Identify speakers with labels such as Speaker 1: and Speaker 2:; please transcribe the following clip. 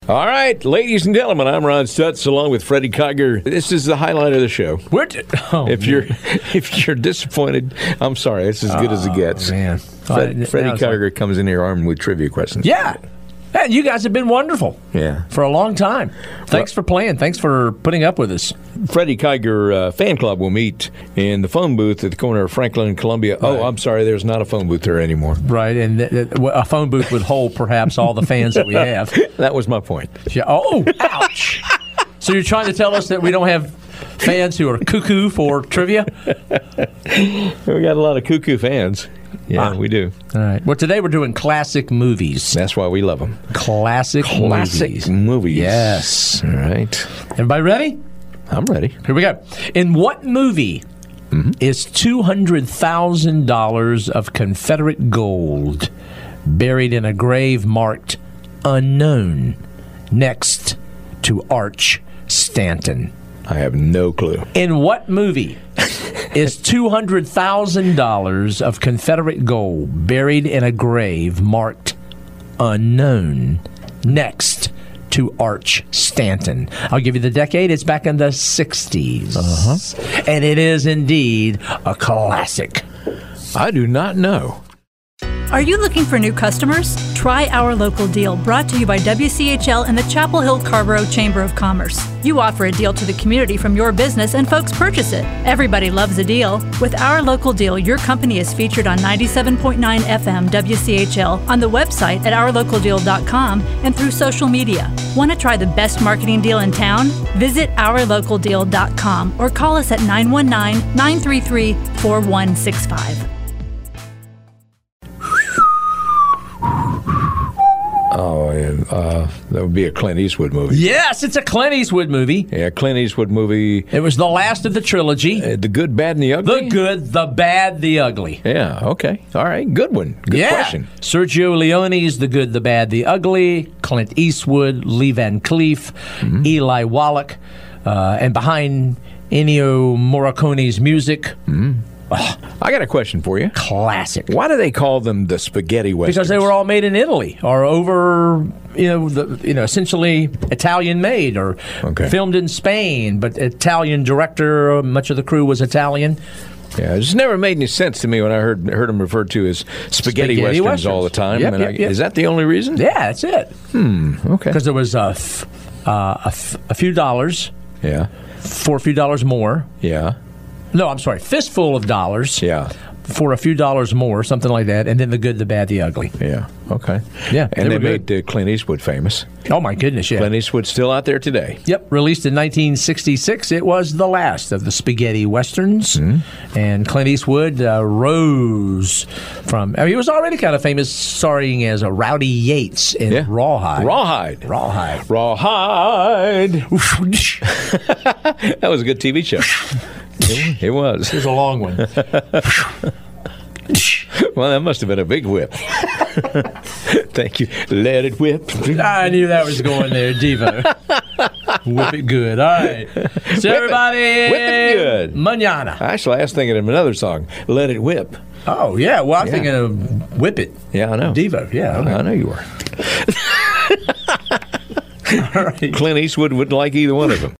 Speaker 1: All right, ladies and gentlemen, I'm Ron Stutz along with Freddie Kiger. This is the highlight of the show. If you're disappointed, I'm sorry. It's as good as it gets.
Speaker 2: Man.
Speaker 1: Freddie Kiger comes in here armed with trivia questions.
Speaker 2: Yeah. And you guys have been wonderful.
Speaker 1: Yeah.
Speaker 2: For a long time. Thanks for playing. Thanks for putting up with us.
Speaker 1: Freddie Kiger fan club will meet in the phone booth at the corner of Franklin and Columbia. Right. Oh, I'm sorry. There's not a phone booth there anymore.
Speaker 2: Right. And a phone booth would hold perhaps all the fans that we have.
Speaker 1: That was my point.
Speaker 2: Yeah. Oh, ouch. So you're trying to tell us that we don't have fans who are cuckoo for trivia?
Speaker 1: We got a lot of cuckoo fans. Yeah, we do.
Speaker 2: All right. Well, today we're doing classic movies.
Speaker 1: That's why we love them.
Speaker 2: Classic
Speaker 1: movies.
Speaker 2: Yes.
Speaker 1: All right.
Speaker 2: Everybody ready?
Speaker 1: I'm ready.
Speaker 2: Here we go. In what movie is $200,000 of Confederate gold buried in a grave marked unknown next to Arch Stanton?
Speaker 1: I have no clue.
Speaker 2: In what movie is $200,000 of Confederate gold buried in a grave marked unknown next to Arch Stanton? I'll give you the decade. It's back in the 60s. And it is indeed a classic.
Speaker 1: I do not know.
Speaker 3: Are you looking for new customers? Try Our Local Deal, brought to you by WCHL and the Chapel Hill Carrboro Chamber of Commerce. You offer a deal to the community from your business and folks purchase it. Everybody loves a deal. With Our Local Deal, your company is featured on 97.9 FM WCHL, on the website at ourlocaldeal.com, and through social media. Want to try the best marketing deal in town? Visit ourlocaldeal.com or call us at 919-933-4165.
Speaker 1: That would be a Clint Eastwood movie.
Speaker 2: Yes, it's a Clint Eastwood movie.
Speaker 1: Yeah, Clint Eastwood movie.
Speaker 2: It was the last of the trilogy.
Speaker 1: The Good, Bad, and the Ugly?
Speaker 2: The Good, the Bad, the Ugly.
Speaker 1: Yeah, okay. All right, good one. Good question.
Speaker 2: Sergio Leone's The Good, the Bad, the Ugly. Clint Eastwood, Lee Van Cleef, Eli Wallach, and behind Ennio Morricone's music.
Speaker 1: I got a question for you.
Speaker 2: Classic.
Speaker 1: Why do they call them the spaghetti westerns?
Speaker 2: Because they were all made in Italy, or over, essentially Italian made, or filmed in Spain. But Italian director, much of the crew was Italian.
Speaker 1: Yeah, it just never made any sense to me when I heard them referred to as spaghetti westerns all the time.
Speaker 2: Yep.
Speaker 1: Is that the only reason?
Speaker 2: Yeah, that's it.
Speaker 1: Okay.
Speaker 2: Because there was a few dollars.
Speaker 1: Yeah.
Speaker 2: For a few dollars more.
Speaker 1: Yeah.
Speaker 2: No, I'm sorry. Fistful of dollars.
Speaker 1: Yeah.
Speaker 2: For a few dollars more, something like that. And then The Good, the Bad, the Ugly.
Speaker 1: Yeah. Okay.
Speaker 2: Yeah.
Speaker 1: And they made Clint Eastwood famous.
Speaker 2: Oh, my goodness, yeah.
Speaker 1: Clint Eastwood's still out there today.
Speaker 2: Yep. Released in 1966. It was the last of the spaghetti westerns. And Clint Eastwood rose from... he was already kind of famous starring as a Rowdy Yates in Rawhide.
Speaker 1: Rawhide. That was a good TV show. It was.
Speaker 2: It was a long one.
Speaker 1: Well, that must have been a big whip. Thank you. Let it whip.
Speaker 2: I knew that was going there, Devo. Whip it good. All right. So everybody,
Speaker 1: whip it good.
Speaker 2: Mañana.
Speaker 1: Actually, I was thinking of another song. Let it whip.
Speaker 2: Oh, yeah. Well, I'm thinking of Whip It.
Speaker 1: Yeah, I know.
Speaker 2: Devo, yeah. Okay.
Speaker 1: I know you were.
Speaker 2: All right.
Speaker 1: Clint Eastwood wouldn't like either one of them.